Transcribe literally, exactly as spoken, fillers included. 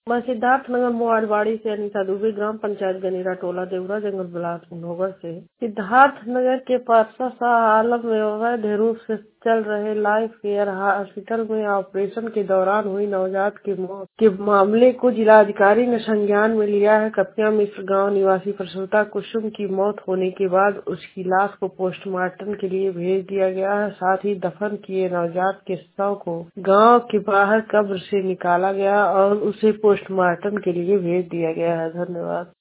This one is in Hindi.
मैं सिद्धार्थनगर मोआरवाड़ी से अनीता दुबे, ग्राम पंचायत गनीरा टोला देवरा जंगल ब्लाक नगर से। सिद्धार्थनगर के पारसा आलम में अवैध रूप से चल रहे लाइफ केयर हॉस्पिटल में ऑपरेशन के दौरान हुई नवजात की मौत के मामले को जिलाधिकारी ने संज्ञान में लिया है। कपिया मिश्र गांव निवासी प्रसूता कुसुम की मौत होने के बाद उसकी लाश को पोस्टमार्टम के लिए भेज दिया गया है। साथ ही दफन किए नवजात के शव को गांव के बाहर कब्र से निकाला गया और उसे पोस्टमार्टम के लिए भेज दिया गया है। धन्यवाद।